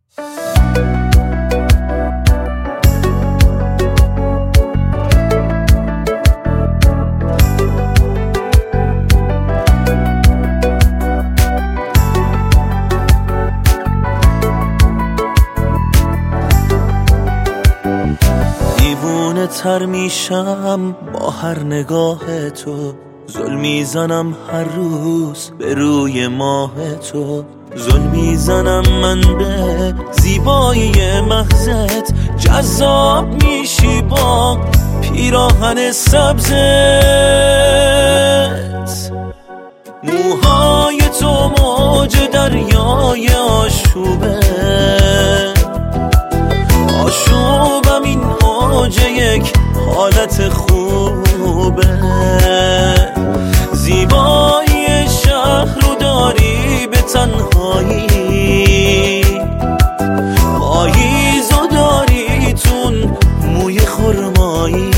دیوونه تر میشم با هر نگاه تو، زل میزنم هر روز به روی ماه تو، زل میزنم من به زیبایی محضت، جذاب میشی با پیراهن سبزت، موهای تو موج دریای آشوبه، آشوبم این موج یک حالت خوبه، زیبایی شهر رو داری به تنهایی، پاییزو داری تون موی خرمایی،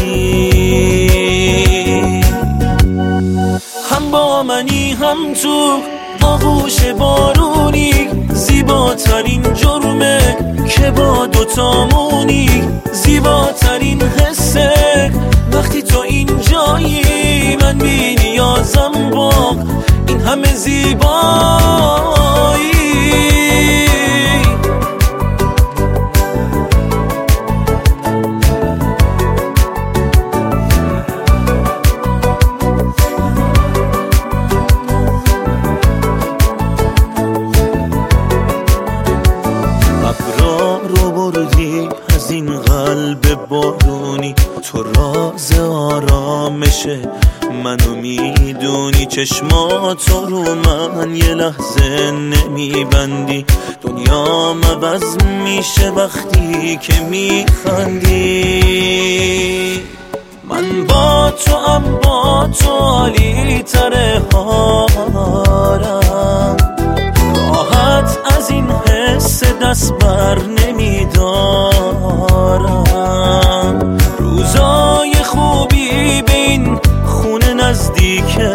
هم با منی هم تو آغوش بارونی، زیباترین جرمه که با دوتامونی، زیباترین حسه وقتی تو اینجایی، من بی نیازم با این همه زیبایی. ابرا رو بردی از این قلب بارونی، تو راز آرامش منو میدونی، چشماتو رو من یه لحظه نمیبندی، دنیام عوض میشه وقتی که میخندی، من با تو ام با تو عالی تره هارم، راحت از این حس دست بر نمیدارم، روزای خوبی به این خونه نزدیکه،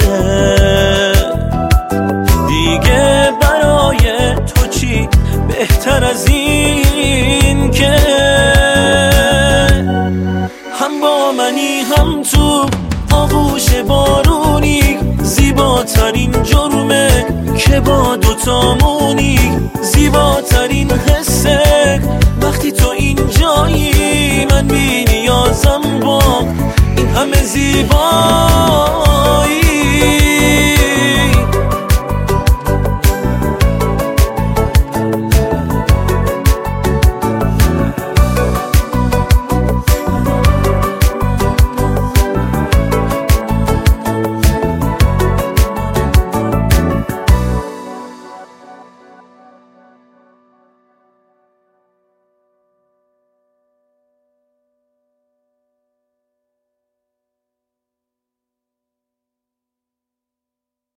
دیگه برای تو چی بهتر از این که هم با منی هم تو آغوش بارونی، زیباترین جرمه که با دوتامونی، زیباترین حسه وقتی تو اینجایی، من بی نیازم با این همه زیبایی.